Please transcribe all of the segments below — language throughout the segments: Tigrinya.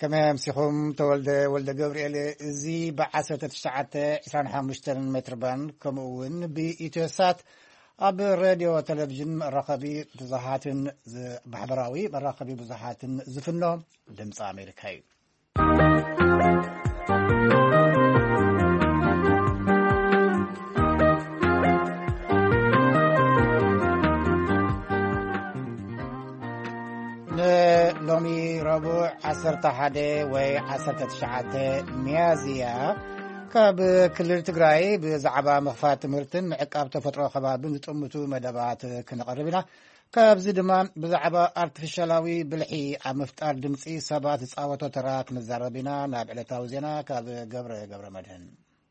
كما مسيخهم ولد جبريل زي بعثة تشعت 25 متر بان كمون بإتسات أب الراديو والتلفزيون الرقابي بزحات بحضراوي بالرقابي بزحات زفنهم دمص أمريكاي لومي ربع 11 و 19 ميازيا كاب كلل تግራይ بزعبا مخفات ትምህርትን ዕቃብ ተፈጥሮ ከባብን ዝጥምቱ መደባት ክንቀርብና ካብዚ ድማ ብዛዕባ አርቲፊሻላዊ ብልሒ ኣብ ምፍጣር ድምጺ ሰባት ጻወቶ ተራት መዛረቢና ናብ ዕለታዊ ዜና ካብ ገብረ መድህን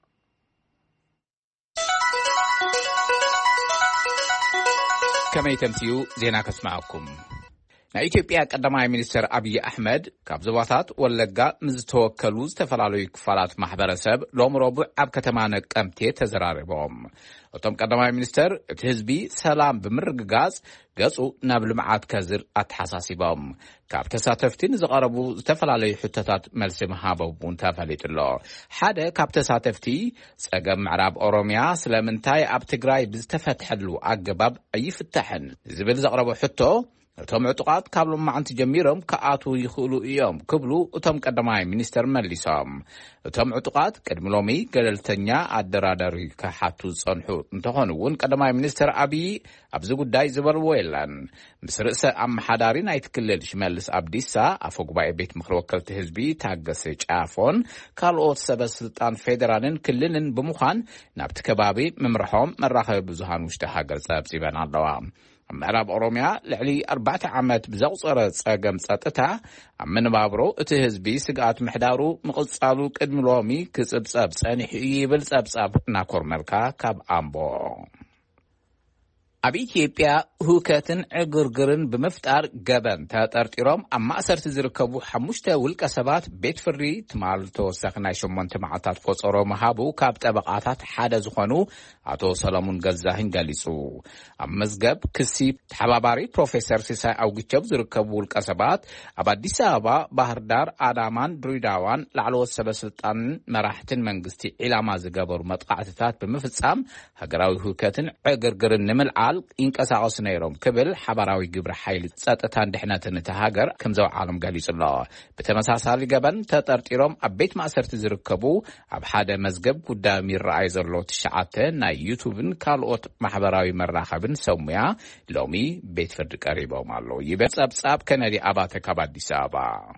كما يتمسيو زينا كسمعكم ኢትዮጵያ ቀዳማይ ሚኒስትር አብይ አህመድ ካብ ዞባታት ወለጋ ምዝተወከሉ ዝተፈላልዩ ክፋላት ማሕበረሰብ ሎም ረቡዕ ኣብ ከተማ ነቀምቴ ተዘራሪቦም እቶም ቀዳማይ ሚኒስትር እቲ ህዝቢ ሰላም ብምርግጋጽ ገጹ ናብ ልምዓት ከዝር አተሓሳሲቦም ካብ ተሳተፍቲ ዝቐረቡ ዝተፈላልዩ ሕቶታት መልሲ መሃበውን ተፈሊጡሎ ሓደ ካብ ተሳተፍቲ ጸገም ምዕራብ ኦሮሚያ ስለምንታይ ኣብ ትግራይ ብዝተፈትሐሉ አገባብ ኣይፍታሕን ዝብል ዘቕረቡ ሕቶ እቶም ዕጡቃት ካብ ሎማዓንቲ ጀሚሮም ከኣቱ ይኽእሉ እዮም ክብሉ እቶም ቀዳማይ ሚኒስትር መሊሶም እቶም ዕጡቃት ቅድሚ ሎሚ ገለልተኛ አደራዳሪ ከሓቱ ጸንሑ እንተኾኑ እውን ቀዳማይ ሚኒስትር አብይ ኣብዚ ጉዳይ ዝበልዎ የለን ምስ ርእሰ ኣመሓዳሪ ናይቲ ክልል ሽመልስ ኣብዲሳ ኣፈ ጉባኤ ቤት ምክሪ ወከልቲ ህዝቢ ታገሰ ጫፎን ካልኦት ሰበስልጣን ፌደራልን ክልልን ብምዃን ናብቲ ከባቢ ምምርሖም መራኸቢ ብዙሃን ውሽጢ ሃገር ጸብጺበን ኣለዋ ምዕራብ ኦሮሚያ ልዕሊ 4 ዓመት ብዘቕጸረ ጸገም ጸጥታ ኣብ ምንባብሮ እቲ ህዝቢ ስግኣት ምሕዳሩ ምቕጻሉ ቅድሚ ሎሚ ክጽብጸብ ጸኒሑ ይብል ጸብጻብ እናኮርመልካ ካብ ኣምቦ ኣብ ኢትዮጵያ ሁከትን ዕግርግርን ብምፍጣር ገበን ተጠርጢሮም ኣብ ማእሰርቲ ዝርከቡ 5 ውልቀ ሰባት ቤት ፍርዲ ትማል ተወሳኺ ናይ 8 መዓልታት ቆጸሮ መሃቡ ካብ ጠበቃታት ሓደ ዝኾኑ ኣቶ ሰለሙን ገዛህን ገሊጹ ኣብ መዝገብ ክሲ ተሓባባሪ ፕሮፌሰር ሲሳይ ኣውግቸብ ዝርከቡ ውልቀ ሰባት ኣብ አዲስ አበባ ባህር ዳር አዳማን ድሬዳዋን ላዕለዎት ሰበስልጣንን መራሕትን መንግስቲ ዒላማ ዝገበሩ መጥቃዕትታት ብምፍጻም ሃገራዊ ሁከትን ዕግርግርን ንምልዓ ይንቀሳቀሱ ነይሮም ክብል ሓባራዊ ግብረ ኃይል ጸጥታን ድሕነትን ተሃገር ከም ዘውዓሎም ገሊጹሎ ብተመሳሳሊ ገበን ተጠርጢሮም ኣብ ቤት ማእሰርቲ ዝርከቡ ኣብ ሓደ መዝገብ ጉዳይ ይረኣይ ዘሎ ትሽዓተ ናይ ዩቱብን ካልኦት ማሕበራዊ መራኸብን ሰሙያ ሎሚ ቤት ፍርዲ ቀሪቦም ኣለዉ ይብል ጸብጻብ ከነዲ ኣባተ ካብ አዲስ አበባ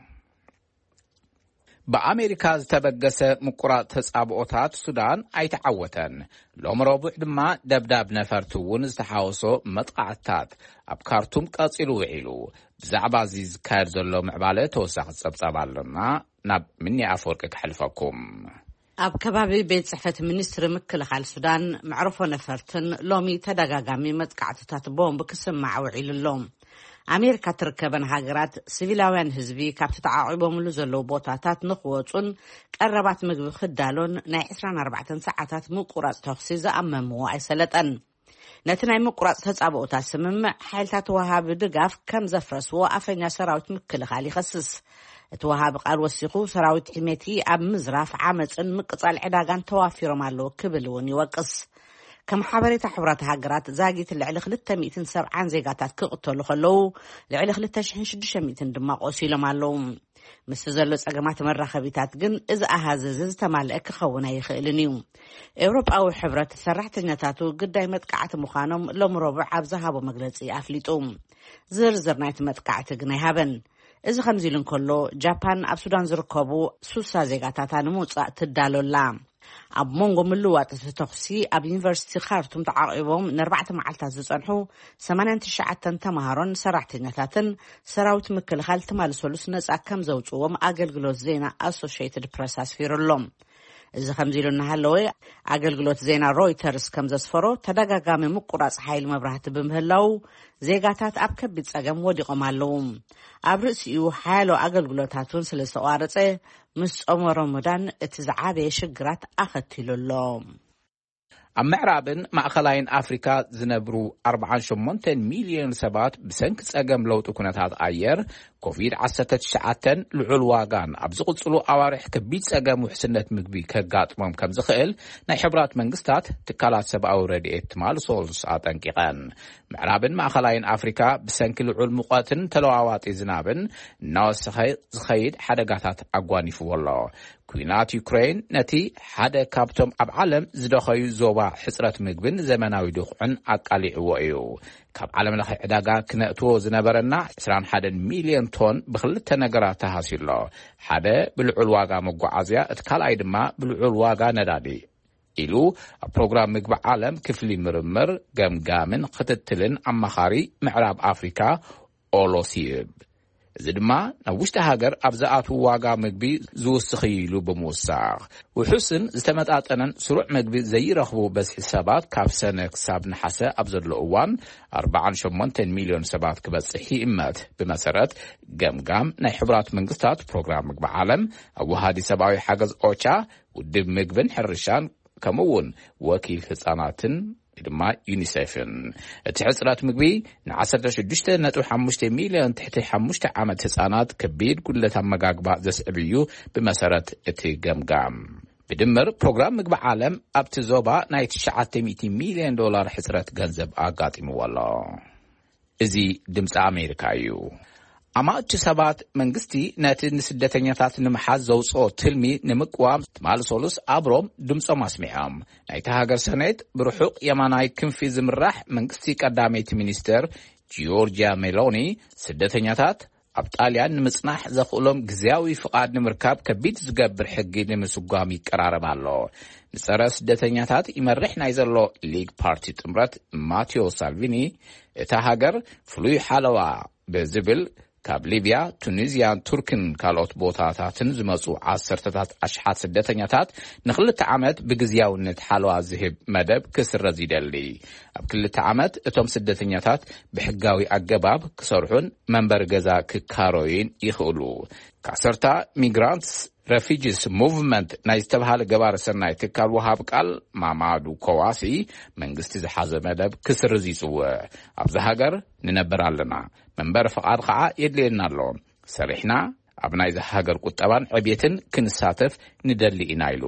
በአሜሪካ ዝተበገሰ ምቁራጽ ተጻብኦታት ሱዳን ኣይተዓወተን ሎም ረቡዕ ድማ ደብዳብ ነፈርቱውን ዝተሓወሶ መጥቃዕትታት ኣብ ካርቱም ቀጺሉ ውዒሉ ብዛዕባ እዚ ዝካየድ ዘሎ ምዕባለ ተወሳኺ ጸብጻብ ኣለና ናብ ምኒኣፍ ወርቂ ክሕልፈኩም ኣብ ከባቢ ቤት ጽሕፈት ሚኒስትሪ ምክልኻል ሱዳን መዕርፎ ነፈርትን ሎሚ ተደጋጋሚ መጥቃዕትታት ቦምብ ክስማዕ ውዒሉሎም አሜሪካ ትርከበን ሃገራት ሲቪላውያን ህዝቢ ካብቲ ተዓቂቦምሉ ዘለው ቦታታት ንኽወጹን ቀረባት ምግቢ ክዳሎን ናይ 24 ሰዓታት ምቁራጽ ተኽሲ ዝኣመምዎ ኣይሰለጠን ነቲ ናይ ምቁራጽ ተጻብኦታት ስምምዕ ሓይልታት ወሃቢ ድጋፍ ከም ዘፍረስዎ ኣፈኛ ሰራዊት ምክልኻል ይኸስስ እቲ ወሃቢ ቃል ወሲኹ ሰራዊት ሕሜቲ ኣብ ምዝራፍ ዓመፅን ምቅጻል ዕዳጋን ተዋፊሮም ኣለዎ ክብል እውን ይወቅስ ከም ሓበሬታ ሕብራት ሃገራት ዛጊት ልዕሊ 270 ዜጋታት ክቕተሉ ከለዉ ልዕሊ 2600 ድማ ቆሲሎም ኣለዉ ምስ ዘሎ ጸገማት መራኸቢታት ግን እዚ ኣሃዝ ዝተማልአ ክኸውን ኣይኽእልን እዩ ኤውሮጳዊ ሕብረት ሰራሕተኛታቱ ግዳይ መጥቃዕቲ ምዃኖም ሎም ረቡዕ ኣብ ዝሃቦ መግለጺ ኣፍሊጡ ዝርዝር ናይቲ መጥቃዕቲ ግን ኣይሃበን እዚ ከምዚ ኢሉ እንከሎ ጃፓን ኣብ ሱዳን ዝርከቡ 60 ዜጋታት ንምውጻእ ትዳሎላ ኣብ ሞንጎ ምልዋጥ ተኽሲ ኣብ ዩኒቨርሲቲ ካርቱም ተዓቂቦም ን4 መዓልታት ዝጸንሑ 89 ተማሃሮን ሰራሕተኛታትን ሰራዊት ምክልኻል ተማልሰሉስ ነጻ ከም ዘውጽዎም ኣገልግሎት ዜና ኣሶሺየትድ ፕሬስ ኣስፊሩሎም እዚ ከምዚ ኢሉ እናሃለወ ኣገልግሎት ዜና ሮይተርስ ከም ዘስፈሮ ተደጋጋሚ ምቁራጽ ሓይል መብራህቲ ብምህላው ዜጋታት ኣብ ከቢድ ጸገም ወዲቖም ኣለዉ ኣብ ርእሲኡ ሓያሎ ኣገልግሎታቱን ስለ ዝተቋረጸ ምስ ጾም ረመዳን እቲ ዝዓበየ ሽግራት ኣኸቲሉሎ ኣብ ምዕራብን ማእኸላይን ኣፍሪካ ዝነብሩ 48 ሚልዮን ሰባት ብሰንኪ ጸገም ለውጢ ኩነታት ኣየር ኮቪድ-19 ልዑል ዋጋን ኣብ ዝቕጽሉ ኣዋርሕ ከቢድ ጸገም ውሕስነት ምግቢ ከጋጥሞም ከም ዝኽእል ናይ ሕብራት መንግስታት ትካላት ሰብኣዊ ረድኤት ማልሶልስ ኣጠንቂቐን። ምዕራብን ማእኸላይን ኣፍሪካ ብሰንኪ ልዑል ሙቐትን ተለዋዋጢ ዝናብን እናወሰኸ ዝኸይድ ሓደጋታት ኣጓኒፍዎ ኣሎ። ኩናት ዩክሬን ነቲ ሓደ ካብቶም ኣብ ዓለም ዝደኸዩ ዞባ ሕፅረት ምግብን ዘመናዊ ድኹዕን ኣቃሊዕዎ እዩ። ካብ ዓለም ለኸ ዕዳጋ ክነእትዎ ዝነበረና 21 ሚልዮን ቶን ብኽልተ ነገራት ተሃሲሎ። ሓደ ብልዑል ዋጋ መጓዓዝያ፣ እቲ ካልኣይ ድማ ብልዑል ዋጋ ነዳዲ ኢሉ ኣብ ፕሮግራም ምግቢ ዓለም ክፍሊ ምርምር ገምጋምን ክትትልን ኣማኻሪ ምዕራብ ኣፍሪካ ኦሎሲብ እዚ ድማ ናብ ውሽጢ ሃገር ኣብ ዝኣትው ዋጋ ምግቢ ዝውስኽ ኢሉ ብምውሳኽ ውሑስን ዝተመጣጠነን ስሩዕ ምግቢ ዘይረኽቡ በዝሒ ሰባት ካብ ሰነ ክሳብ ነሓሰ ኣብ ዘሎ እዋን 48 ሚልዮን ሰባት ክበጽሕ ይእመት። ብመሰረት ገምጋም ናይ ሕብራት መንግስታት ፕሮግራም ምግቢ ዓለም ኣብ ወሃዲ ሰብኣዊ ሓገዝ ኦቻ ውድብ ምግብን ሕርሻን ከምኡውን ወኪል ህፃናትን ድማ ዩኒሴፍን እቲ ሕፅረት ምግቢ ን16.5 ሚልዮን ትሕቲ 5 ዓመት ህፃናት ከቢድ ጉድለት ኣመጋግባ ዘስዕብ እዩ። ብመሰረት እቲ ገምጋም ብድምር ፕሮግራም ምግቢ ዓለም ኣብቲ ዞባ ናይ 900 ሚልዮን ዶላር ሕፅረት ገንዘብ ኣጋጢምዎ ኣሎ። እዚ ድምፂ ኣሜሪካ እዩ። ኣማእቲ ሰባት መንግስቲ ነቲ ንስደተኛታት ንምሓዝ ዘውፅኦ ትልሚ ንምቅዋም ማልሶሉስ ኣብሮም ድምፆም ኣስሚዖም። ናይቲ ሃገር ሰኔት ብርሑቕ የማናይ ክንፊ ዝምራሕ መንግስቲ ቀዳመይቲ ሚኒስተር ጂዮርጂያ ሜሎኒ ስደተኛታት ኣብ ጣልያን ንምጽናሕ ዘኽእሎም ግዝያዊ ፍቓድ ንምርካብ ከቢድ ዝገብር ሕጊ ንምስጓም ይቀራረብ ኣሎ። ንጸረ ስደተኛታት ይመርሕ ናይ ዘሎ ሊግ ፓርቲ ጥምረት ማቴዎ ሳልቪኒ እታ ሃገር ፍሉይ ሓለዋ ብዝብል ካብ ሊብያ፣ ቱኒዝያን፣ ቱርክን ካልኦት ቦታታትን ዝመጹ ዓሰርተታት ኣሽሓት ስደተኛታት ንኽልተ ዓመት ብግዝያውነት ሓለዋ ዝህብ መደብ ክስረዝ ይደሊ። ኣብ ክልተ ዓመት እቶም ስደተኛታት ብሕጋዊ ኣገባብ ክሰርሑን መንበሪ ገዛ ክካሮይን ይኽእሉ። ከዓሰርታ ሚግራንትስ ሬፊጂስ ሙቭመንት ናይ ዝተባሃለ ገባረ ሰናይ ትካል ወሃብ ቃል ማማዱ ኮዋሲ መንግስቲ ዝሓዘ መደብ ክስርዝ ይጽውዕ። ኣብዚ ሃገር ንነብር ኣለና፣ መንበሪ ፍቓድ ከዓ የድልየና ኣሎ። ሰሪሕና ኣብ ናይ ሃገር ቁጠባን ዕብየትን ክንሳተፍ ንደሊ ኢና ኢሉ።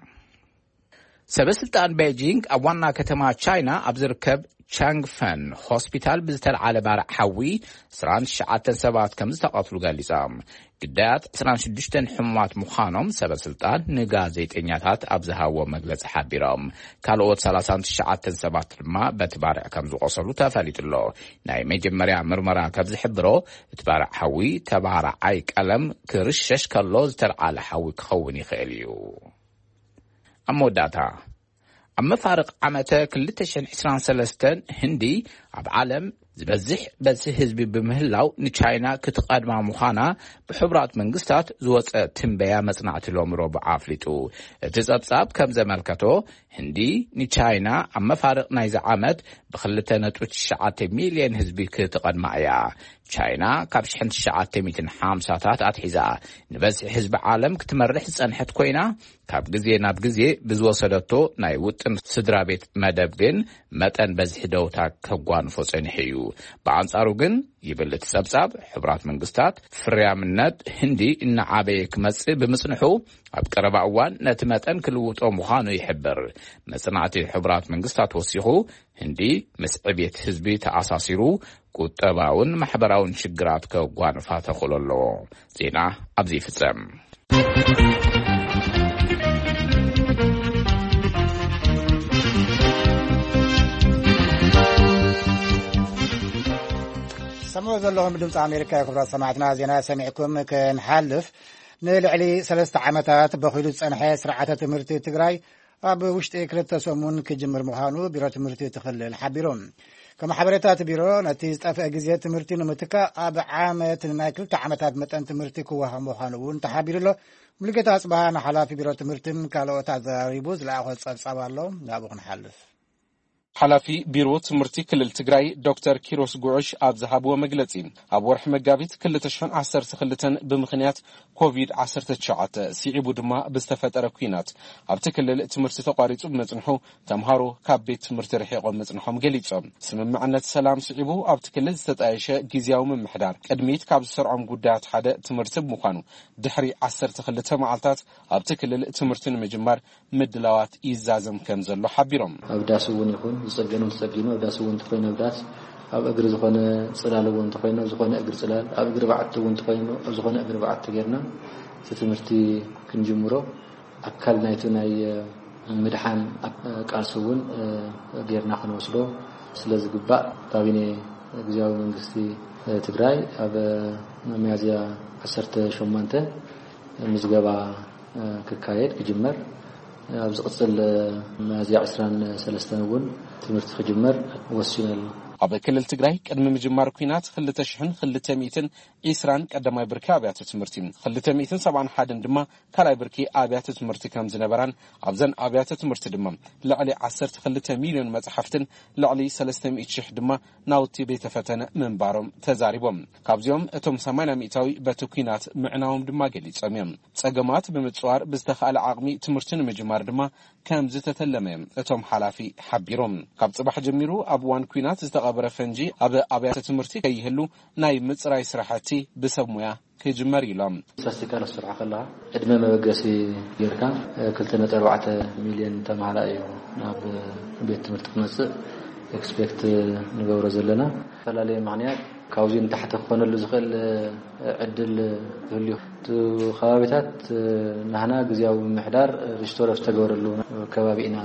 ሰበስልጣን ቤጂንግ ኣብ ዋና ከተማ ቻይና ኣብ ዝርከብ ቻንግፈን ሆስፒታል ብዝተለዓለ ባርዕ ሓዊ 29 ሰባት ከም ዝተቐትሉ ገሊፆም። ግዳያት 26 ሕሙማት ምዃኖም ሰበስልጣን ንጋዜጠኛታት ኣብ ዝሃቦ መግለፂ ሓቢሮም። ካልኦት 39 ሰባት ድማ በቲ ባርዕ ከም ዝቆሰሉ ተፈሊጡሎ። ናይ መጀመርያ ምርመራ ካብ ዝሕብሮ እቲ ባርዕ ሓዊ ተባርዓይ ቀለም ክርሸሽ ከሎ ዝተለዓለ ሓዊ ክኸውን ይኽእል እዩ። ኣብ መወዳእታ ኣብ መፋርቕ ዓመተ 2023 ህንዲ ኣብ ዓለም ዝበዝሕ በዝሒ ህዝቢ ብምህላው ንቻይና ክትቀድማ ምዃና ብሕብራት መንግስታት ዝወፀ ትንበያ መጽናዕቲ ሎሚ ረቡዕ ኣፍሊጡ። እቲ ጸብጻብ ከም ዘመልከቶ ህንዲ ንቻይና ኣብ መፋርቕ ናይዚ ዓመት ብ2.9 ሚልዮን ህዝቢ ክትቀድማ እያ። ቻይና ካብ 1950ታት ኣትሒዛ ንበዝሒ ህዝቢ ዓለም ክትመርሕ ዝጸንሐት ኮይና ካብ ግዜ ናብ ግዜ ብዝወሰደቶ ናይ ውጥን ስድራ ቤት መደብ ግን መጠን በዝሒ ደውታ ከጓንፎ ጸኒሑ እዩ። በአንጻሩ ግን ይብል እቲ ጸብጻብ ሕብራት መንግስታት ፍርያምነት ህንዲ እናዓበየ ክመጽእ ብምጽንሑ ኣብ ቀረባ እዋን ነቲ መጠን ክልውጦ ምዃኑ ይሕብር። መጽናዕቲ ሕብራት መንግስታት ወሲኹ ህንዲ ምስ ዕብየት ህዝቢ ተኣሳሲሩ ቁጠባውን ማሕበራውን ሽግራት ከጓንፋ ተኽእሎ ኣለዎ። ዜና ኣብዚ ይፍጸም። ሰምዑ ዘለኹም ድምፂ ኣሜሪካ ክብራት ሰማዕትና ዜና ሰሚዕኩም ክንሓልፍ ንልዕሊ 3 ዓመታት በኺሉ ዝጸንሐ ስርዓተ ትምህርቲ ትግራይ ኣብ ውሽጢ 2 ሰሙን ክጅምር ምዃኑ ቢሮ ትምህርቲ ትኽልል ሓቢሮም። ከም ሓበሬታት ቢሮ ነቲ ዝጠፍአ ግዜ ትምህርቲ ንምትካእ ኣብ ዓመት ናይ 2 ዓመታት መጠን ትምህርቲ ክወሃብ ምዃኑ እውን ተሓቢሩ ኣሎ። ሙሉጌታ ኣጽባሃ ንሓላፊ ቢሮ ትምህርትን ካልኦት ኣዘራሪቡ ዝለኣኾ ጸብጻብ ኣሎ። ናብኡ ክንሓልፍ حلفي بيرو تمرتي كل التجراي دكتور كيروس غوش أبزهاب ومجلسين أبورح مجابيت كل تشحن عصر تخلتن بمخنيات كوفيد عصر تشعات سيعبو دما بستفاد أركينات أبتكل تمرتي تقاريت بمتنحو تمهارو كابيت تمرتي رحيقو متنحو مجليتهم سمم معنات سلام سيعبو أبتكل استتعيشة جيزياو من محدار أدميت كاب سرعم قدات حدا تمرتي بمخانو دحري عصر تخلتها معالتات أبتكل تمرتي مجمار مدلوات إزازم كمزلو حبيرهم أبداسون يكون يسجنون تسجنوا أبداسون تخينوا أبداس أب أجر زخانة صلالون تخينوا زخانة أجر صلال أب أجر بعتون تخينوا زخانة أجر بعت تجرنا ستمرتي كنجمرو أكلنا يتوناي مدحان كارسون غيرنا خنوسلو سلاز جبا تابيني جزاو من قصتي تجراي أب ميازيا عصرت شومانته مزجبا ككايد كجمر أبز قصل ميازيا عسران سلستنون تمرت خجمر وسيل أبا كل التجراي قدم مجمار كينات خلت شحن خلت ميتين إسران قدم بركة أبيات تمرتين خلت ميتين سبعا حادن دما كلا بركي أبيات تمرت كم زنبران أبزن أبيات تمرت دما لعلي عصرت خلت مليون متحفتن لعلي سلستم إتشح دما ناوتي بيت فتن من بارم تزاربهم كابزيوم أتم سمانا ميتاوي بتوكينات معناهم دما قلي سميم تساقمات بمتصوار بستخال عقمي تمرتين مجمار دما كم زتتلميم أتم حلافي حبيرهم كاب صباح جميرو أبوان كينات قبر فنجي أبيات تمرتي كيهلو ناي مصراي سرحتي بسب مويا كجمر يلام ساستيكال السرعة خلاها قدمه مبقسي يركا كلتنا 4 مليون تمعلا ناب بيت تمرت قنص اكسبكت نغور زلنا فلالي معنيات كاوزين تحت خون اللي زخل عدل هليو تو خوابيتات نحنا غزياو محدار ريستور افتغور له كبابينا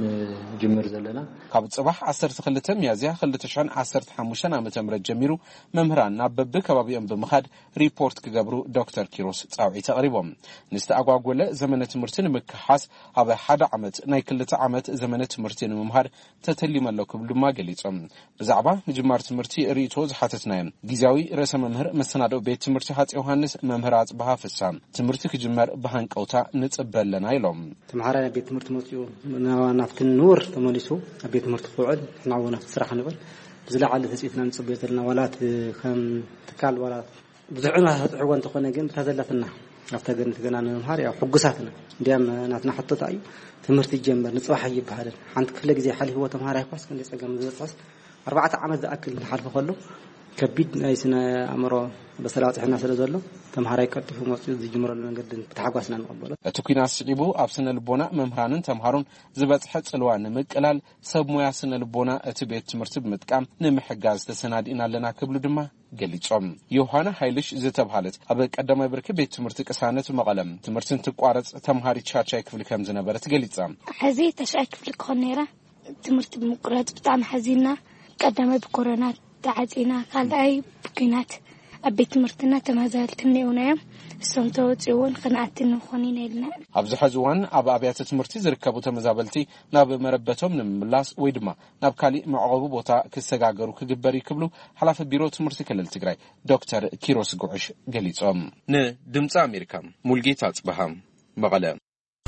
جمر زلنا كاب صباح 10 خلته ميازيا خلته شحن 15 عام تمرت جميرو ممهران نابب كبابيهم بمخاد ريبورت كغبرو دكتور كيروس صاوعي تقريبهم نستعقاقوله زمنه تمرتين مكحاس ابا حدا عمت ناي كلته عمت زمنه تمرتين ممهر تتليملكم لما قليصم بزعبا مجمار تمرتي ريتو زحاتتنا ጊዜያዊ ርዕሰ መምህር መሰናዶ ቤት ትምህርቲ ሃጽ ዮሐንስ መምህራት በሐፈሳም ትምህርቲ ክጅመር በሃንቀውታ ንጽበለና ይሎም ተማሃራይ ቤት ትምህርቲ መጽኡ ናዋናት ክንኑር ተመሊሱ ቤት ትምህርቲ ፍዑል ናውና ስራሕ ንብል ዝለዓለ ተጽይትና ንጽበተልና ወላት ከም ተካል ወላት ብዙዕና ህጥዕወን ተኾነ ግን ተዘለፍና አፍተገን ተገና መምህር ያው ሕጉሳትና እንዲያም ናትና ሐጥታዩ ትምህርቲ ይጀመር ንጽባህ ይባሃል አንተ ክፍለ ጊዜ ሓሊፍ ወ ተማሃራይ ኳስ ከንደ ጸገም ዝጽስ 4 ዓመት ዘአክል ሓልፈ ኸሎ كبيد نايسنا أمره بس لا تحنا سلزله تمهراي كتفو مصير زجمر المنجد بتحققنا نقبله. تكوين السعيبو أبسن البناء ممهران تمهرون زبط حد سلوان مكلال سب موياسن البناء تبيت مرتب متكام نمحجاز تسناد إن لنا قبل دما قليتهم. يوحنا حيلش زتب حالت أبك قدام يبرك بيت مرتك سانة مقلم تمرتن تقارص تمهاري تشاي كفل كم زنبرة قليتهم. حزي تشاي كفل كونيرة تمرتب مقرات بتاع حزينة قدام بكورونا تعزينا قال أي بكينات أبيت مرتنا تمازالتني ونايم سنتوت يوون قناعتنا خونين لنا أبز حزوان أبيات تمرتي زركبو تمزابلتي ناب مربتهم من ملاس ويدما ناب كالي معقوبو بوتا كسجاجرو كجبري كبلو حلاف بيرو تمرتي كلل تجراي دكتور كيروس غوش قليتهم ن دمص أمريكا مولجيتات بهم مغلم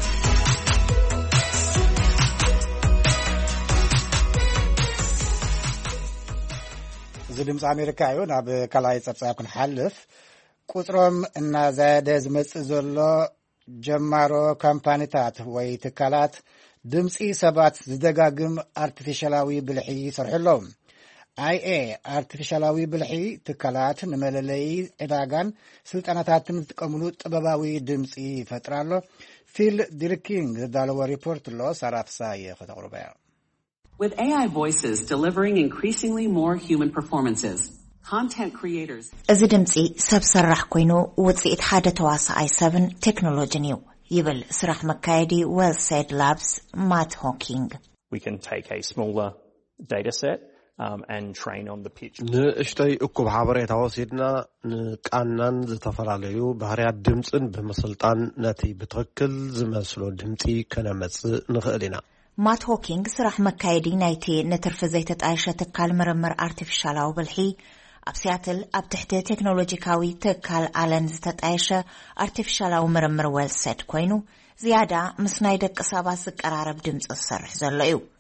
زدمز أمريكا يون أب كلاي تبصاكن حلف كترم إن زاد زمت زلوا جمارو كامبانيتات ويتكالات دمسي سبات زدقاقم artificialawi بالحي صرحلهم IA artificialawi بالحي تكالات نمللي عداقان سلطاناتاتن تقملو طبباوي دمسي فترالو فيل ديركينغ دالو ريبورت لو سارافساي فتقربا With AI voices delivering increasingly more human performances, content creators... እዚ ድምፂ ሰብ ሰራሕ ኮይኑ ውፅኢት ሓደ ተዋሳኣይ ሰብን ቴክኖሎጂን እዩ ይብል ስራሕ መካየዲ Well-Said Labs Matt Hawking. We can take a smaller data set and train on the pitch. ንእሽተይ እኩብ ሓበሬታ ወሲድና ንቃናን ዝተፈላለዩ ባህርያት ድምፅን ብምስልጣን ነቲ ብትክክል ዝመስሎ ድምፂ ከነመጽእ ንኽእል ኢና ማት ሆኪንግ ስራሕ መካየዲ ናይቲ ንትርፊ ዘይተጣየሸ ትካል ምርምር አርቲፊሻላዊ ብልሒ ኣብ ሲያትል ኣብ ትሕቲ ቴክኖሎጂካዊ ትካል ኣለን ዝተጣየሸ አርቲፊሻላዊ ምርምር Well-Said ኮይኑ ዝያዳ ምስ ናይ ደቂ ሰባት ዝቀራረብ ድምፂ ዝሰርሕ ዘሎ እዩ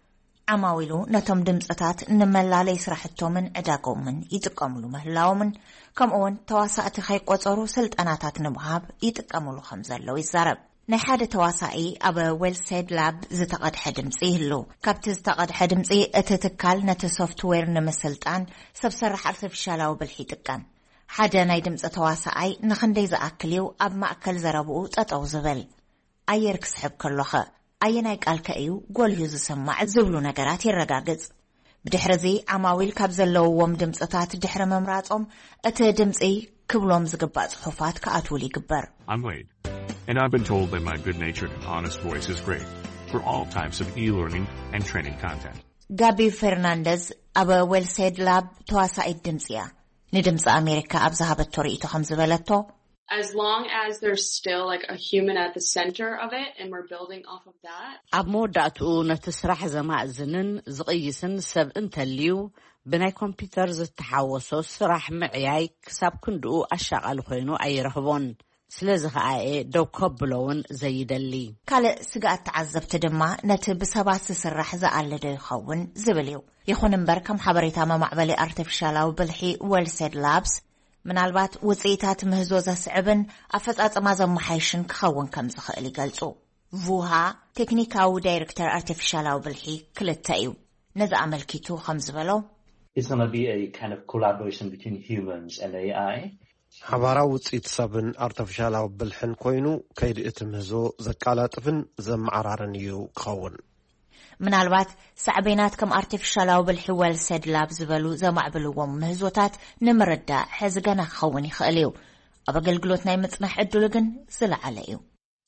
ዓማዊሉ ነቶም ድምፅታት ንመላለይ ስራሕቶምን ዕዳጎምን ይጥቀምሉ ምህላዎምን ከምኡውን ተዋሳእቲ ከይቆፀሩ ስልጠናታት ንምሃብ ይጥቀምሉ ከም ዘለው ይዛረብ ናይ ሓደ ተዋሳኢ ኣብ ዌልሴድ ላብ ዝተቀድሐ ድምፂ ይህሉ ካብቲ ዝተቀድሐ ድምፂ እቲ ትካል ነቲ ሶፍትዌር ንምስልጣን ሰብ ሰራሕ ኣርቲፊሻላዊ ብልሒ ይጥቀም ሓደ ናይ ድምፂ ተዋሳኣይ ንክንደይ ዝኣክልዩ ኣብ ማእከል ዘረብኡ ጠጠው ዝብል ኣየር ክስሕብ ከሎኸ ኣየናይ ቃልከ እዩ ጎልዩ ዝሰማዕ ዝብሉ ነገራት ይረጋግጽ ብድሕሪዚ ዓማዊል ካብ ዘለውዎም ድምፅታት ድሕሪ መምራጾም እቲ ድምፂ ክብሎም ዝግባእ ጽሑፋት ከኣትውል ይግበር I'm Wade, and I've been told that my good-natured and honest voice is great for all types of e-learning and training content. ጋቢ ፈርናንደዝ ኣብ ዌልሴድ ላብ ተዋሳኢት ድምፂ እያ ንድምፂ ኣሜሪካ ኣብ ዝሃበቶ ርእይቶ ከም ዝበለቶ As long as there's still like a human at the center of it and we're building off of that. ኣብ መወዳእትኡ ነቲ ስራሕ ዘማእዝንን ዝቕይስን ሰብ እንተልዩ ብናይ ኮምፒውተር ዝተሓወሶ ስራሕ ምዕያይ ክሳብ ክንድኡ ኣሻቓሊ ኮይኑ ኣይረኽቦን ስለዚ ከዓ ደው ከብሎውን ዘይደሊ ካልእ ስጋኣት ተዓዘብቲ ድማ ነቲ ብሰባት ዝስራሕ ዝኣለደ ይኸውን ዝብል እዩ ይኹን እምበር ከም ሓበሬታ መማዕበሊ ኣርቲፊሻላዊ ብልሒ ዌልሴድ ላብስ ምናልባት ውፅኢታት ምህዞ ዘስዕብን ኣፈጻጽማ ዘመሓይሽን ክኸውን ከም ዝኽእል ይገልጹ ቡሃ ቴክኒካዊ ዳይሬክተር ኣርቲፊሻላዊ ብልሒ ክልተ እዩ ነዚ ኣመልኪቱ ከም ዝበሎ It's going to be a kind of collaboration between humans and AI. ሓባራዊ ውፅኢት ሰብን ኣርቲፊሻላዊ ብልሕን ኮይኑ ከይዲ እቲ ምህዞ ዘቃላጥፍን ዘመዓራርን እዩ ክኸውን ምናልባት ሳዕቤናት ከም ኣርቲፊሻላዊ ብልሒ ዌልሴድ ላብ ዝበሉ ዘማዕብልዎም ምህዞታት ንምርዳእ ሕዚ ገና ክኸውን ይኽእል እዩ ኣብ ኣገልግሎት ናይ ምጽናሕ ዕድሉ ግን ዝለዓለ እዩ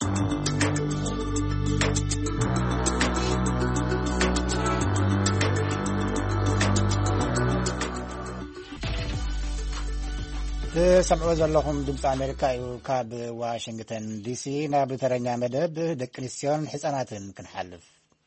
ሰምዑ ዘለኹም ድምፂ ኣሜሪካ እዩ ካብ ዋሽንግተን ዲሲ ናብ ተረኛ መደብ ደቂ ኣንስትዮን ህፃናትን ክንሓልፍ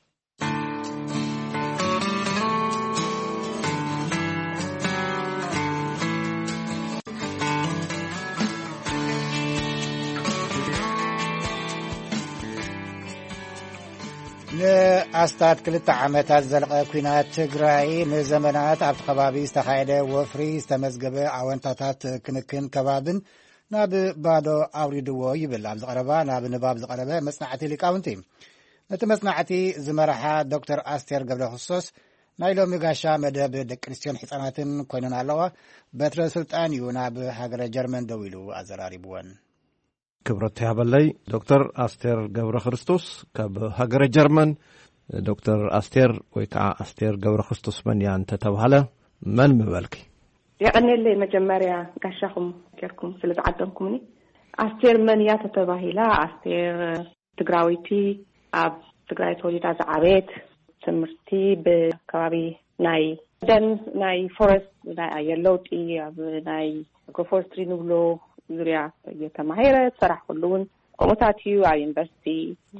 ንኣስታት 2 ዓመታት ዘለቐ ኩናት ትግራይ ንዘመናት ኣብቲ ከባቢ ዝተኻየደ ወፍሪ ዝተመዝገበ ኣወንታታት ክንክን ከባብን ናብ ባዶ ኣውሪድዎ ይብል ኣብ ዝቐረባ ናብ ንባብ ዝቐረበ መጽናዕቲ ሊቃውንቲ ነቲ መጽናዕቲ ዝመርሓ ዶክተር ኣስቴር ገብረክርስቶስ ናይ ሎሚ ጋሻ መደብ ደቂ ኣንስትዮን ህፃናትን ኮይነን ኣለዋ በትረ ስልጣን እዩ ናብ ሃገረ ጀርመን ደው ኢሉ ኣዘራሪብዎን ክብረት ያበለይ ዶክተር አስቴር ገብረ ክርስቶስ ካብ ሃገረ ጀርመን ዶክተር አስቴር ወይ ከዓ አስቴር ገብረ ክርስቶስ መን ያ እንተ ተባለ መን ምበልኪ يقنلي مجمريا كشخم كيركم في العدمكمني أستير من يتتباهلا أستير تقراويتي أب تقراي توليد عبيت سمرتي بكوابي ناي دن ناي فورست ناي يلوتي أب ناي كوفورستري نبلو زريا يتماهيرة صراح كلون قومتاتيو على يونيفرسيتي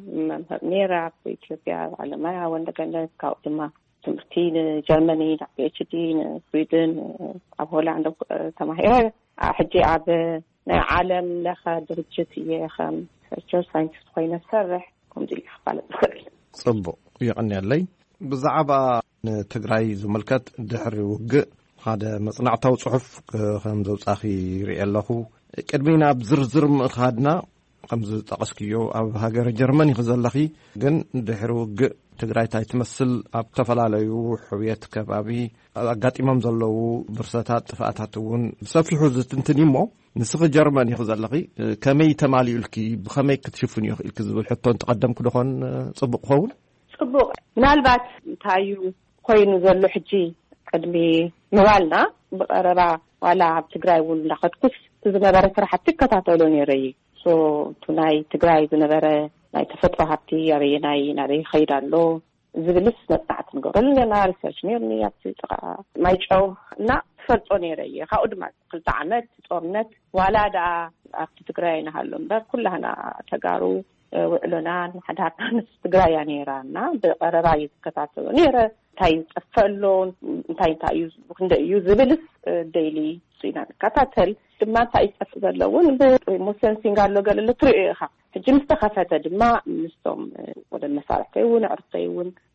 ميرا في إثيوبيا على ما وندكنا كاوتما تمرتين جرماني PhD سويدن أبولا عندك تماهيرة حجي عب عالم لخا درجتي خام فيرتشر ساينتست خوينا سرح كم دي خبالة بخير صبو يغني علي بزعبا تقراي زملكات دحر وقع هذا مصنعته صحف خمزو صاخي رئي الله قدمينا بزرزر مخادنا خمز تقسكيو اب هاجر جرماني خزلخي ግን ድሕሪ ውግእ ትግራይ ታይ ትመስል ኣብ ተፈላለዩ ሕውየት ከባቢ ኣጋጢሞም ዘለዉ ብርሰታት ጥፋኣታት እውን ሰፊሑ ዝትንትኒሞ ንስኺ ጀርመኒ خزلخي ከመይ ተማሊኡልኪ ብኸመይ ክትሽፍን ይኽእል ክዝብል ሕቶን ተቀደምኩ ድኾን ጽቡቕ ኸውን ጽቡቕ ምናልባት ታዩ ኮይኑ ዘሎ ሕጂ ቅድሚ ምባልና ብቀረባ ዋላ ኣብ ትግራይ እውን ላኸትኩስ ዝነበረ ስራሕቲ ከታተሎ ነይረይ ሶ ቱናይ ትግራይ ዝነበረ ናይ ተፈጥሮ ሃብቲ ኣበየ ናይ ኸይዳሎ ዝብልስ መጽናዕት ንገብረልና ሪሰርች ነርኒ ኣብቲ ማይጨው እና ተፈልጦ ነይረይ ካብኡ ድማ 2 ዓመት ጦርነት ዋላ ዳ ኣብቲ ትግራይ ናሃሎ እምበር ኩላህና ተጋሩ ውዕሎናን ሓዳርናን ትግራይ ነይራና ብቀረባ ይከታተሎ ነይረ እንታይ ጠፈሎን እንታይ ክንደዩ ዝብልስ ዴይሊ ሲና ከታተል ድማ እንታይ ጠፍ ዘለውን ብሞሰንሲንግ አሎ ገለለ ትሪኢኻ ሕጂ ምስተኸፈተ ድማ ምስቶም ወደ መሳርሕተይውን ዕርተይውን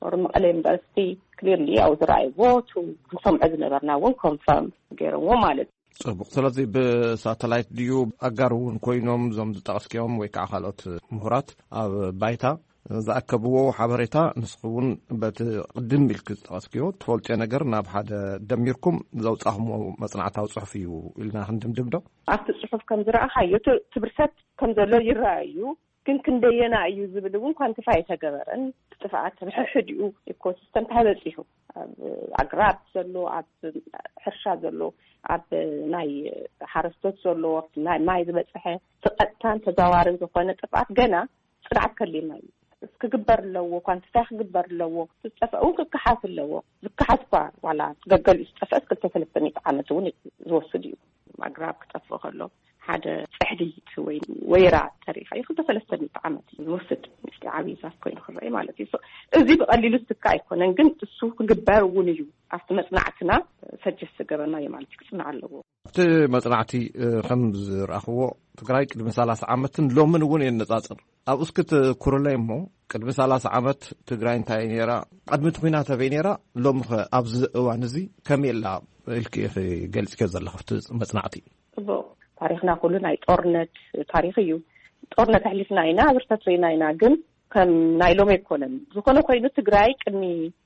መቀለ ዩኒቨርሲቲ ክሊርሊ አው ዝራይቦት ወንሰምዕ ዝነበርና ወን ኮንፈርም ገይረዎ ማለት ጽቡቅ ስለዚ ብሳተላይት ድዩ አጋር እውን ኮይኖም ዞም ዝጠቅስኪዮም ወይ ከዓ ካልኦት ምሁራት ኣብ ባይታ ዝኣከብዎ ሓበሬታ ንስኹውን በቲ ቅድም ኢልክ ዝጠቅስኪዮ ትፈልጥዮ ነገር ናብ ሓደ ደሚርኩም ዘውፃኹምዎ መፅናዕታዊ ፅሑፍ እዩ ኢልና ክንድምድም ዶ ኣብቲ ፅሑፍ ከም ዝረኣኻዮ ትብርሰት ከም ዘሎ ይረኣዩ ግን ክንደየና እዩ ዝብል እውን ኳንቲፋይ ተገበረን ጥፋኣት ሕሕድኡ ኢኮሲስተም ተበፂሑ ኣግራብ ዘሎ ኣብ ሕርሻ ዘሎ ኣብ ናይ ሓረስቶት ዘሎ ናይ ማይ ዝበፅሐ ተቐጥታን ተዛዋርን ዝኾነ ጥፋኣት ገና ፅንዓት ከሊና እዩ እስክግበር ኣለዎ ኳንቲፋይ ክግበር ኣለዎ ዝጠፍኡ ክከሓስ ኣለዎ ዝከሓስ ዋላ ገገል ዝጠፍአስ 2-3 ዓመት እውን ዝወስድ እዩ ኣግራብ ክጠፍእ ከሎ ሓደ ፅሕዲት ወይ ወይራ ታሪኻ 2-3 ዓመት ዝወስድ ምስቲ ዓብይ ዛፍ ኮይኑ ክረአይ ማለት እዩ እዚ ብቐሊሉ ዝትካ ኣይኮነን ግን እሱ ክግበር እውን እዩ ኣብቲ መፅናዕትና ሰጀስ ገበና የማለት ክፅናዕ ኣለዎ እቲ መፅናዕቲ ከም ዝረኣኽዎ ትግራይ ቅድሚ 30 ዓመትን ሎምን እውን የነፃፅር ኣብ እስክት ኩርለይ እሞ ቅድሚ 30 ዓመት ትግራይ እንታይ ነራ ቅድሚት ኩናት ኣበይ ነራ ሎም ኣብዚ እዋን እዚ ከመይ ኢላ ኢልክ ገልጽከ ዘለኽቲ መፅናዕቲ ታሪክና ኩሉ ናይ ጦርነት ታሪክ እዩ ጦርነት ኣሕሊፍና ኢና ብርታት ሪና ኢና ግን ከም ናይ ሎሚ ኣይኮነን ዝኾነ ኮይኑ ትግራይ ቅድሚ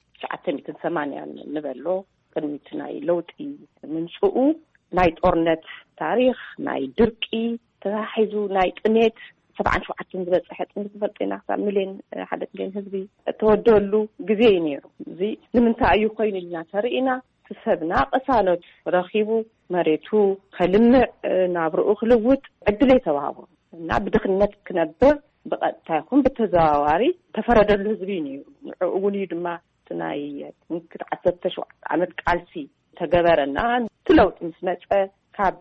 1980 ንበሎ ቅድሚት ናይ ለውጢ ምንጭኡ ናይ ጦርነት ታሪክ ናይ ድርቂ ተሓሒዙ ናይ ጥሜት 77 ዝበፅሐ ጥሜት ፈልጤና ሚሊዮን 1 ሚሊዮን ህዝቢ ተወደሉ ግዜ እዩ ነይሩ እዚ ንምንታይ እዩ ኮይኑ ኢልና ተርኢና ሰብና ቀሳኖት ረኺቡ መሬቱ ከልምዕ ናብርኡ ክልውጥ ዕድል ተዋሃቦ እና ብድኽነት ክነብር ብቐጥታ ይኹን ብተዘዋዋሪ ተፈረደሉ ህዝቢ ነይሩ እውን ድማ ናይ 17 ዓመት ቃልሲ ተገበረና ትለውጥ ምስ መፀ ካብ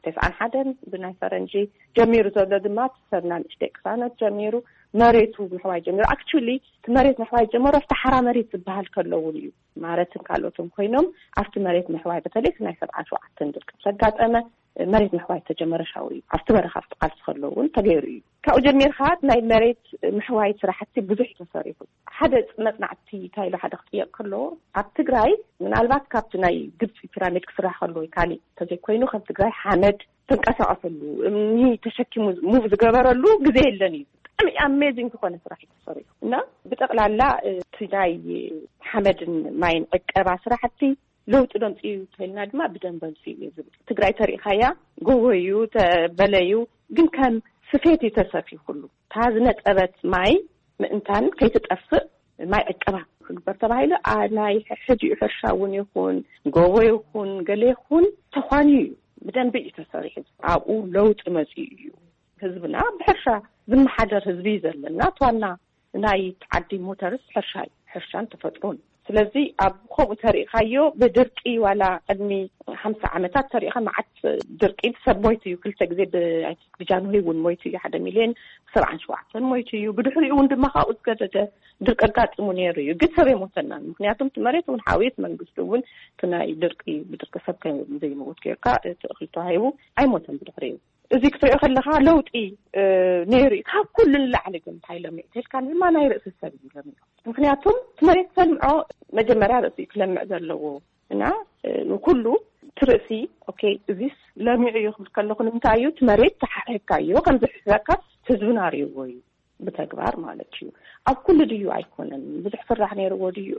91 ብናይ ፈረንጂ ጀሚሩ ዘሎ ድማ ሰብና ንእሽተይ ቀሳኖት ጀሚሩ መሬቱ ምሕዋይ ጀሚሩ አክቹሊ መሬት ምሕዋይ ጀመረ ፍታሐራ መሬት ዝበሃል ከለውን እዩ ማረትን ካልኦትን ኮይኖም ኣብቲ መሬት ምሕዋይ በተለይ ናይ 77 ድርቂ ተጋጠመ መሬት ምሕዋይ ተጀመረ ሻዊ ኣብቲ በረኻ ቃልሲ ከለውን ተገይሩ እዩ ካብኡ ጀሚርካ ናይ መሬት ምሕዋይ ስራሕቲ ብዙሕ ተሰሪሑ ሓደ መፅናዕቲ ታይሎ ሓደ ክጥየቅ ከሎ ኣብ ትግራይ ምናልባት ካብቲ ናይ ግብፂ ፒራሚድ ክስራሕ ከሎ ካሊ ተዘይ ኮይኑ ከም ትግራይ ሓመድ ተንቀሳቀሰሉ እምኒ ተሸኪሙ ሙቭ ዝገበረሉ ግዜ የለን እዩ አሜዚንግ ዝኾነ ስራሕ ተሰሪሑ እና ብጠቅላላ ትናይ ሓመድን ማይን ዕቀባ ስራሕቲ ለውጥ ደምፂ ተልና ድማ ብደንበልሲ እዩ ዝብል ትግራይ ተሪኻያ ጎወዩ ተበለዩ ግን ከም ስፌት ተሰፊ ሁሉ ታዝነጠበት ማይ ምእንታን ከይተጠፍእ ማይ ዕቀባ ክግበር ተባሂሉ ናይ ሕጂ ሕርሻ እውን ይኹን ጎወ ይኹን ገለ ይኹን ተኳኒ ብደንብ ተሰሪሑ ኣብኡ ለውጥ መፂ እዩ ህዝብና ብሕርሻ ዝመሓደር ህዝቢ ዘለና ተዋና ናይ ዓዲ ሞተርስ ሕርሻን ተፈጥሮን ስለዚ ኣብ ከምኡ ተሪኻዮ ብድርቂ ዋላ ቅድሚ 50 ዓመታት ተሪኻ ማዓት ድርቂ ሰብ ሞይቱ እዩ ክልተ ግዜ ብጃንሆይ እውን ሞይቱ እዩ 1 ሚሊዮን 77 ሞይቱ እዩ ብድሕሪኡ እውን ድማ ካብኡ ዝገደደ ድርቂ ኣጋጢሙ ነይሩ እዩ ግን ሰብ የሞተና ምክንያቱም መሬት እውን ሓዊት መንግስቲ እውን ናይ ድርቂ ብድርቂ ሰብ ከይሞት ጌርካ ተእኽል ተዋሂቡ ኣይሞተን ብድሕሪኡ እዚ ክትሪኦ ከለኻ ለውጢ ነይሩ ካብ ኩሉ ንላዕሊ ግን ታይሎም ተልካን ድማ ናይ ርእሲ ሰብ ይለም ምክንያቱም መሬት ሰልምዖ መጀመርያ ርእሲ ክለምዕ ዘለዎ እና ኩሉ ትርእሲ ኦኬ እዚስ ለምዕ እዩ ክብል ከለኹ ንምንታይ እዩ መሬት ተሓሒካዮ ከም ዝሕሰካ ህዝብና ርይዎ እዩ ብተግባር ማለት እዩ ኣብ ኩሉ ድዩ ኣይኮነን ብዙሕ ስራሕ ነይርዎ ድዩ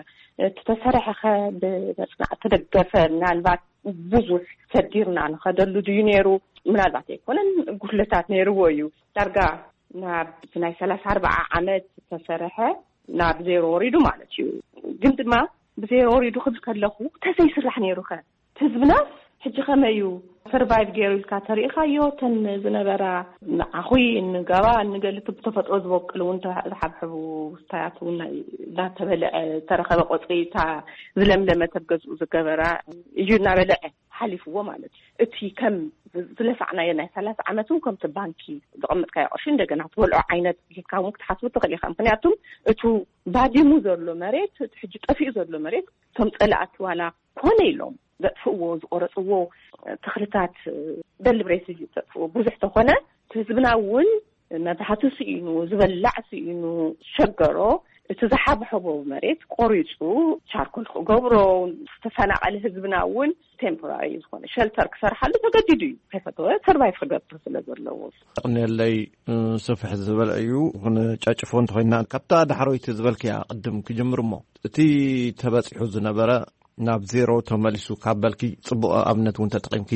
ተሰርሐኸ ብመፅናዕ ተደገፈ ምናልባት ብዙሕ ሰዲርና ንኸደሉ ድዩ ነይሩ ምናልባት ኣይኮነን ጉድለታት ነይርዎ እዩ ዳርጋ ናብ ናይ 34 ዓመት ተሰርሐ ናብ ዜሮ ወሪዱ ማለት እዩ ግን ድማ ብዜሮ ወሪዱ ክብል ከለኹ ተዘይስራሕ ነይሩኸ ህዝብና ሕጂ ከመዩ ሰርቫይቭ ገይሩ ኢልካ ተሪእኻዮ ተን ዝነበራ ንዓኹይ እንገባ እንገልት ብተፈጥሮ ዝበቅል እውን ዝሓብሕቡ ስታያት እውን እናተበልዐ ተረኸበ ቆፅሪታ ዝለምለመ ተገዝኡ ዝገበራ እዩ እናበልዐ ሓሊፍዎ ማለት እቲ ከም ዝለፋዕናዮ ናይ 30 ዓመት እውን ከምቲ ባንኪ ዝቐመጥካዮ ቅርሺ እንደገና ትበልዖ ዓይነት ጌትካ እውን ክትሓስቡ ትኽእል ኢኻ ምክንያቱም እቱ ባዲሙ ዘሎ መሬት ሕጂ ጠፊኡ ዘሎ መሬት ከም ፀላእት ዋላ ኮነ ኢሎም ዘጥፍእዎ ዝቆረፅዎ ተኽልታት ደልብሬስ እዩ ዘጥፍእዎ ብዙሕ ተኾነ ህዝብና እውን መብዛሕትኡ ስኢኑ ዝበላዕ ስኢኑ ሸገሮ تزحبحو مريت قريصو شاركل غبرو تفناقل حزبنا ون temporary زخونه شلتر كسرحلو تجديدو كيفتو سرفايف خدبر ስለዘለዎ ነለይ ሰፍሕ ዝበል እዩ ሆነ ጫጭፎን ተኮይና ካብታ ዳሕሮይት ዝበልክያ ቅድም ክጅምርሞ እቲ ተበጽሑ ዝነበረ ናብ ዜሮ ተመልሱ ካብልኪ ጽቡቕ ኣብነት ውን ተጠቂምኪ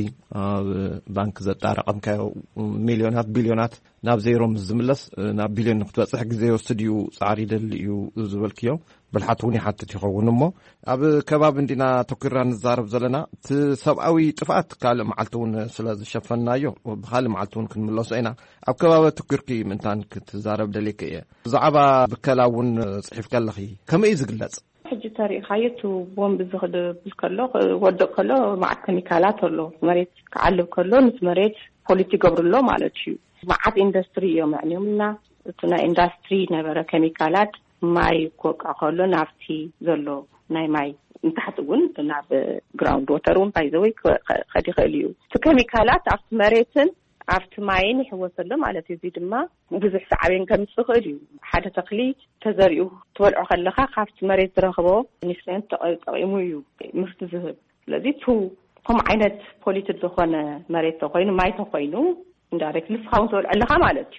ባንክ ዘጣረቀምካዮ ሚሊዮናት ቢሊዮናት ናብ ዜሮ ዝምለስ ናብ ቢሊዮን ክትበጽሕ ግዜ ወስድዩ ጻዕሪ ደልዩ ዝበልክዮ بالحاتوني حتى تخون مو أب كباب عندنا تكرر نزارب زلنا تسبقوي طفات قال معلتون سلاز شفنا يو وبخال معلتون كن ملوسينا أب كباب تكركي من تان كتزارب دليكية زعبا بكلاون صحيف كلخي كم يزقلص حجي تاريخيته بوم بزغد بالكلو ودق كلو مع كيميكالات له مريت كعلب كلو مريت بوليتي قبرلو مالتشي مع اندستري معنيهمنا تنا اندستري نبره كيميكالات ماي كوكا كلو نافتي زلو ناي ماي نتحتون ناب جراوند ووترون بايزوي خدي خليو كيميكالات افت مريتن افت ماين يحوسلو مالتي زي دما بزح ساعين كمسخديو حدا تقلي تزريو تولعو خلخا خافت مريت رخبو نسلان تقيمويو مفتزهب الذي تو كم عينت بوليتيك زخونه مريت تخوينو ماي تخوينو اندايركت لفخاون تولعلها مالتي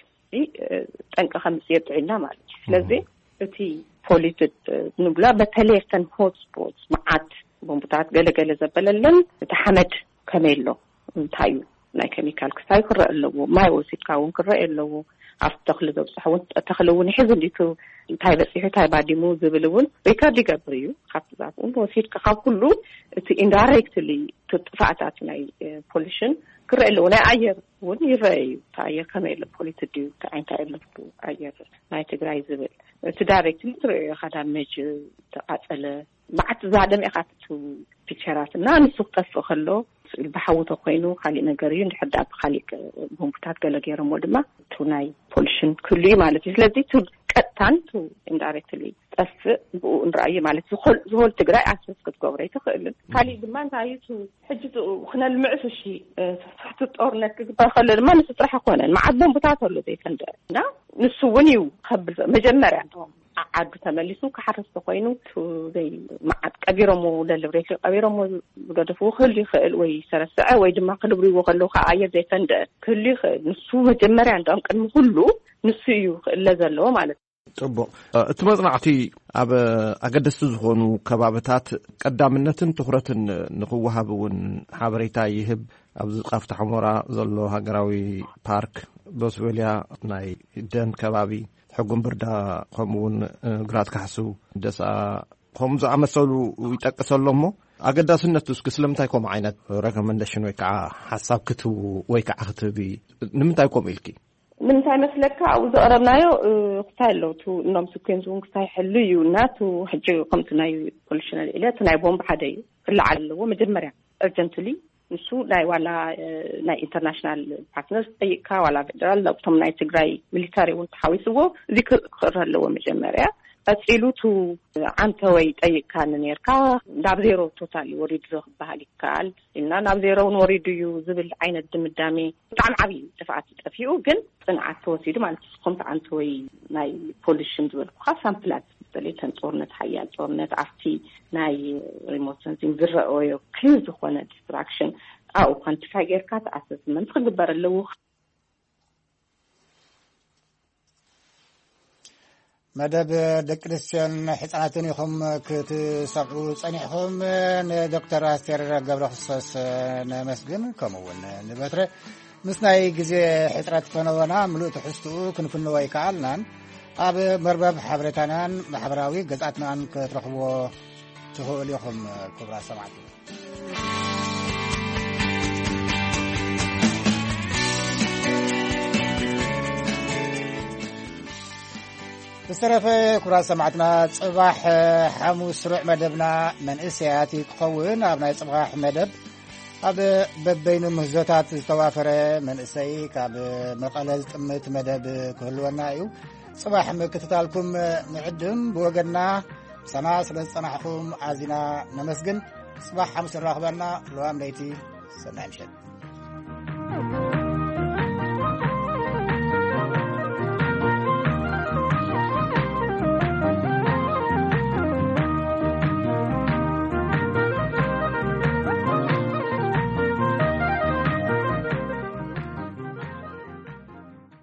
ጠንቀ ከምጽየት ዒና ማለት ስለዚህ እቲ ፖሊቲክ ንብላ በተለየተን ሆት ስፖትስ ማዓት ቦምብታት ገለገለ ዘበለለን ተሐመድ ከመይሎ እንታዩ ናይ ኬሚካል ክሳይ ክረአለዎ ማይ ወሲድካውን ክረአለዎ አፍተኽል ዘብጽሑን ተኽለውን ይሕዝሊቱ እንታይ በጽሑ እንታይ ባዲሙ ዝብልውን ሪካርድ ይገብርዩ ካብዛውን ወሲድካ ካብ ኩሉ እቲ ኢንዳይሬክትሊ ተጥፋታት ናይ ፖሊሽን كرئلو نا أير ون يرأي تأير كميل بوليتيك ديو تأين تأير أير ناي تجري زبل تدارك ترى خدام مج تقاتل بعد زادم إخاتو بيشارات نان سوق تفخلو البحوث قينو خلي نجارين حد أب خلي هم بتاعت جلجير مودما توناي بولشن كلي مالتي لذي تو كتان تو indirectly تأف رأي مالتي زول تجري أساس كتقوري تخيل خلي زمان تايتو حجة وخنا المعفشي تحت الأرنب بخلي ما نسترح قونا مع عدم بتاعته اللي ذي كان ده نا نسونيو خبر مجمر عندهم عاد تملسوا كحرس قينو تو زي مع كبيرمو للبريك كبيرمو بدفو خلي خيل ويسرسع ويدما قلبري وخلو خاير زي كان ده كلي نسو مجمر عندهم كان كله نسيو إلا زلوا مالت طب اتمنعتي اب اقدس زخونو كبابتات قدامنتن تخرتن نخوهابون حبريتا يهب ابز قفت حمورا زلو هاغراوي بارك بوسوليا ناي دن كبابي حقن بردا قومون غرات كحسو دسا قوم زعمسلو يتقسلومو اقداسنتس كسلمتايكم عينت ريكومنديشن ويكا حساب كتو ويكا اختبي نمتايكم الكي من تاي مسلكا او زقربنايو ختالو تو نوم سكنزون كتاي حليو ناتو حجي قمتناي بوليشنال الى تناي بومب حداي لعلو مجمريا urgently نسو لاي ولا ناي انترناشنال بارتنرز ايكا ولا فيدرال لو تم ناي تجراي ميليتاري وتحاويسو ذكر قررلو مجمريا أسئلته عن تويت أي كان نيركا نابزيرو توتالي وريد زخ بهالكال إننا نابزيرو نوريد يوزبل عين الدم الدامي طعم عبي دفعت تفيو جن صنعت توسيد ما نتسقمت عن توي ناي بوليشن دول خاصة بلاد تليتن صورنت حياة صورنت عفتي ناي ريموت سنسين زرع أو كيف زخونة ديستراكشن أو كانت فاجر كات أساس من تخبر اللوخ مدب دكريستيان حصاناتن يخم كتسقو صنيحهم دكتور أستير قبل خصوص نمسجن كمون نبتر مسناي غزي حصرات فنونا ملؤ تحستو كنفنو يكالنان اب مربب حبرتانان محبراوي غزاتنان كترخبو تهول يخم كبرى سمعتي بصرفه كرا سمعتنا صباح حموس رع مدبنا من اسياتي تخون ابنا صباح مدب اب ببين مهزوتات توافره من اسي كاب مقلل طمت مدب كلونا يو صباح مكتتالكم نعدم بوغنا سنا سلصنحكم عزينا نمسجن صباح حموس راخبنا لوام ليتي سنامشن